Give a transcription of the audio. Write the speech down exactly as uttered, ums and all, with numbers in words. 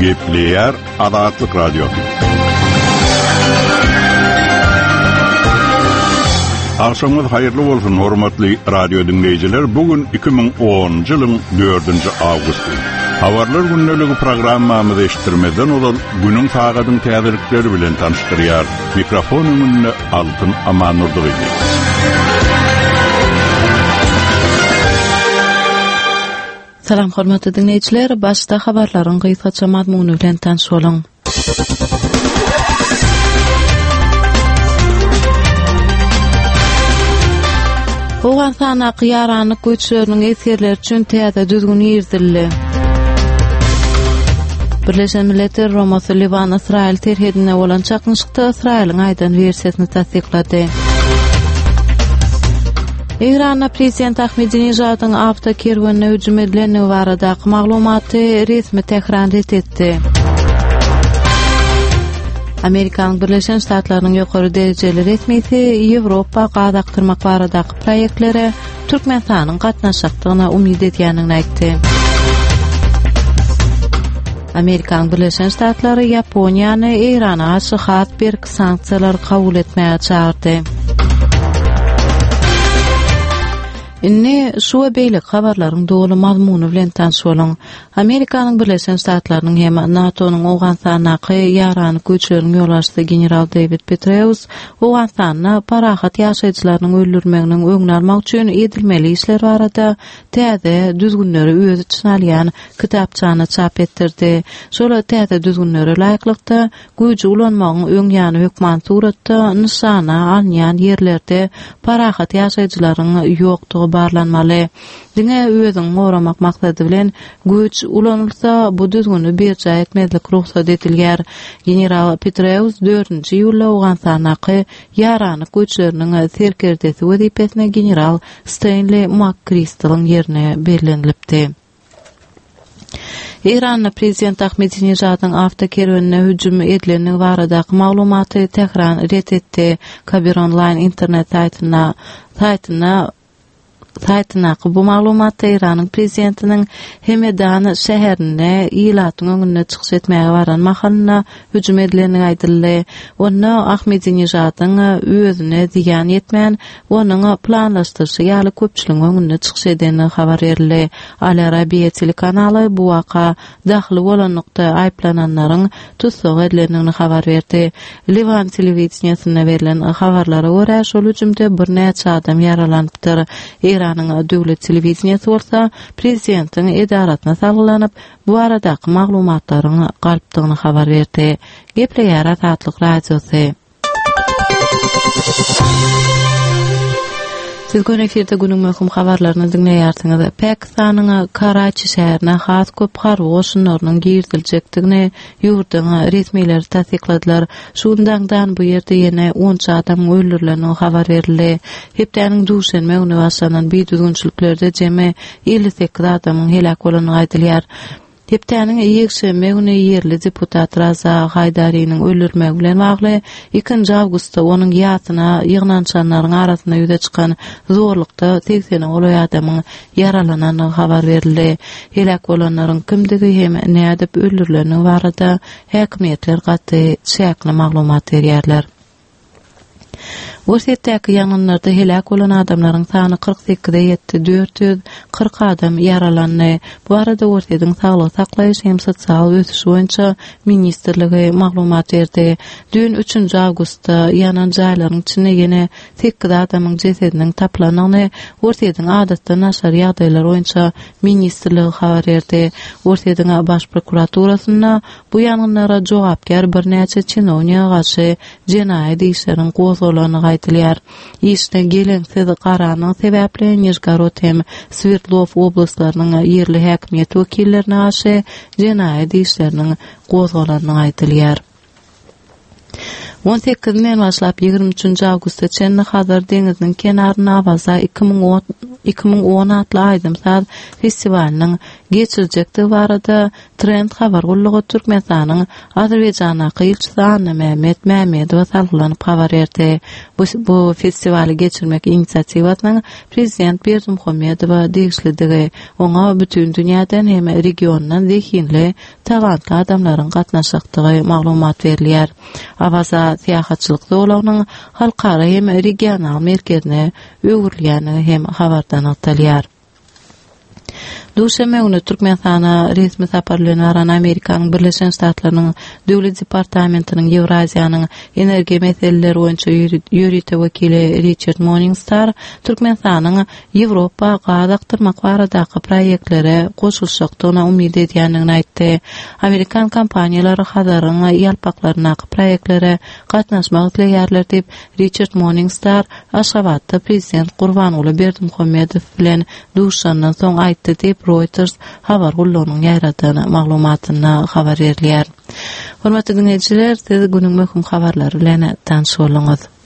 Gepleyer Azatlyk Radio. Akşamınız hayırlı bolsun hormatly radio dinleyijiler. Bugün iki bin onuncu ýylyň dördünji awgusty. Habarlar günneligi programmamyzy eşitdirmeden olan günün sagatyň täzelikleri bilen tanıştyrýar. Mikrofonyny Altyn Amanurdy edi. Salam hormatly dinleyijiler, başda habarlaryň gysgaça mazmuny bilen tanış bolun. Owgantana qiyarany göçleriniň esirler üçin täze düzgün ýerdildi. Birleşen Milletler Romasy Liban Israil terhedine bolan çaknışykda Israiliň aýdan versiýasyny tasdiklady. İran prezident Ahmedinejadyň awto kerwanına hüjüm edileni baradaky maglumaty resmi tekrar etdi. Amerikanyň Birleşen Ştatlarynyň ýokary derejeli resmisi Ýewropa gadaktyrmak baradaky proýektlere Türkmenistanyň gatnaşykdygyna umyd edýänini aýtdy. Amerikanyň Birleşen Ştatlary Ýaponiýany Irana aşy hat berk sanksiýalar kabul etmäge çağırdy. Inni şu beýlik habarlaryň dogry mazmuny bilen tanış bolun. Amerikanyň Birleşen Ştatlarynyň hem NATO'nyň Owganstanaky ýarany göçlerini ýolaşdy general David Petraeus, Owganstanyň parahat ýaşaýjylarynyň öldürmeginiň öňüni almak üçin edilmeli işler barada täze düzgünleri öz içine alýan kitapçany çap etdirdi. Şola täze düzgünleri laýyklykda güýji ulanmagyň öňýany hökman suratda nişana alýan ýerlerde parahat ýaşaýjylaryň ýokdugy barlanmaly. Diňe özüň moramak maksady bilen güýç ulanylsa bu düzgünü berja etmezlik ruhsat edilýär. General Petraeus dördünji ýylda Owganstanaky ýarany göçleriniň serkerdesi wezipesine general Stanley McChrystal'yň ýerine berilenilipdi. İran prezident Ahmedinejadyň awto kerwanına hüjüm edileni baradaky maglumaty tekrar redetdi. Kabir online internet saýtyna saýtyna Saytyna bu maglumatda Iranyň prezidentiniň Hemedan şäherine ýylatyň öňüne çykyş etmäge baran mahallyna hüjüm edileni aýdyldy. Onda Ahmedinejadyň özüne diýan ýetmän, onuň planlaşdyryşy ýaly köpçüligiň öňüne çykyş edeni habar berildi. Al Arabiya telekanaly bu waka dahly bolanlykda aýplananlaryň tutsak edilenini habar berdi. Livan telewizionyna berilen habarlara görä şol hüjümde bir näçe adam ýaralanypdyr. Iranyň döwlet telewizionyasy bolsa prezidentiň edaratyna saglanyp bu aradaky maglumatlaryň galpdygyny habar berdi. Gepleýär Azatlyk radiosu. Siz gün efirde günün möhüm habarlaryny dinleýärsiňiz. Pakistanyň Karachi şäherine has köp garwy goşunlarynyň girdiljekdigini ýurtyň resmiýetleri tasdikladylar. Şundan bu ýerde ýene on adam öldürileni habar berildi. Hepdeniň duşanma güni başlanan bir düzgünçiliklerde jeme elli sekiz adamyň helak bolanyny aýdylýar. Hepdeniň ýekşeme güni ýerli deputat Raza Haydariň öldürmegi bilen bagly ikinji awgustda onuň ýatyna ýygnançanlaryň arasyna ýüze çykan zorlukda seksen oluy adamyň yaralananyny habar berildi. Helak bolanlaryň kimdigi hem nädip öldürileni barada häkimetler gatty şäkli maglumat berýärler. Wursetdäki ýangylarda helak bolan adamlaryň sany kırk sekizde ýetdi, dört yüz kırk adam yaralandy. Bu arada Wursetdiň saglyk saklaýyş hem sosial ösüş boýunça ministrligi maglumat berdi. Dün üçünji awgustda ýanan jaýlaryň içinde ýene sekiz adamyň jesediniň taplanyny Wursetdiň adatda naşar ýagdaýlar boýunça ministrligi habar berdi. Wursetdiň baş prokuraturasyna bu ýangynlara jogapkar bir näçe çinowniýa garşy jenaýat işleriň gozulanyny aýdylýar. İşte gelensiz garanyň sebäpli Nizhgorod hem Sverdlov oblaslarynyň ýerli häkimet wekillerine garşy jenaýat işleriniň gozulanyny aýdylýar. on sekizinden başlap ýigirmi üçünji awgustda çenni Hazar deňiziniň kenaryna awaza iki bin iki ming on atly Aydymsaz festivaliniň geçirecekdi barada Trend habar gullugy Türkmenistanyň Azerbaýjana ilçisi Anna Mehmet Mehmedow salgylanyp habar berdi. Bu, bu festivali geçirmek inisiatiwasynyň prezident Berdimuhammedow degişlidigi, oňa bütün dünýäden hem regiondan zehinli, talantly adamlaryň gatnaşykdygy maglumat berilýär. Awaza syýahatçylyk dowlagynyň halkara hem regional merkezine öwürlýäni hem habardan atalýar. Duşeme günü Türkmenistana resmi saparlygyny aran Amerikanyň Birleşen Ştatlarynyň Döwlet Departamentiniň Ewraziýanyň energia meseleleri boýunça ýürüte wekili Richard Morningstar Türkmenistanyň Ýewropa gaz aktyrmak baradaky proýektlere goşulşykdygyna umyd edýändigini aýtdy. Amerikan kompaniýalary Hazaryň ýalpaklaryna proýektlere gatnaşmak dileýärler diýip Richard Morningstar Aşgabatda prezident Gurbanuly Berdimuhammedow bilen duşandan soň aýtdy diýip Reuters habar gullugynyň ýaratany maglumatyna habar berýär. Hormatly dinleýijiler, siz günüň möhüm habarlary bilen tanış boluňuz.